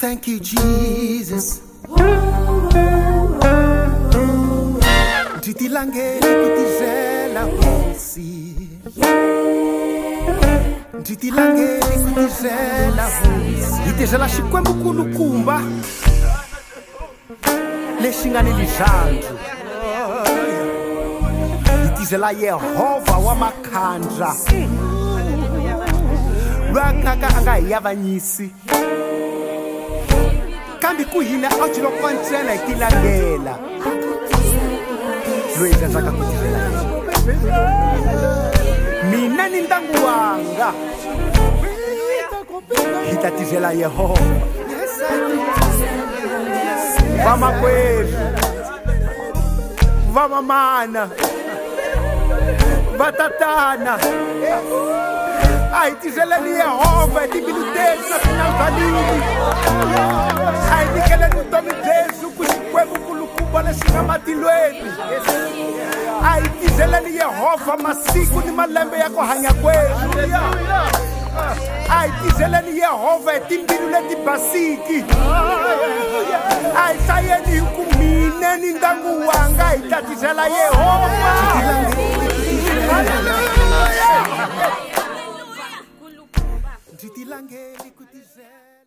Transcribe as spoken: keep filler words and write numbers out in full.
Thank you, Jesus. Nditilangeli kutizela hosi. Nditilangeli kutizela hosi. Nditizela xikwembu kulukumba lexi nga ni lizandzu. Nditizela Yehova wa makhandla lwakaka anga hi avanyisi. Kambi ku hina a tshilo pantsela hi tilangela loyi tsandzaka ku tirhela mina ni ndangu wanga hi ta tirhela Yehova. Vamakwerhu, vamamana, vatatana, a hi tirheleni Yehova hi timbilu tetu na tinalvanini. A hi nyikele vutomi byesu ku xikwembu kulukumba lexi nga matilweni. A hi tirheleni Yehova masiku ni malembe ya ku hanya kwetu. A hi tirheleni Yehova hi timbilu leti basiki. A hi hlayeni hi ku mina ni ndangu wanga hi ta tirhela Yehova. Haleluya. Nditilangeli kutizela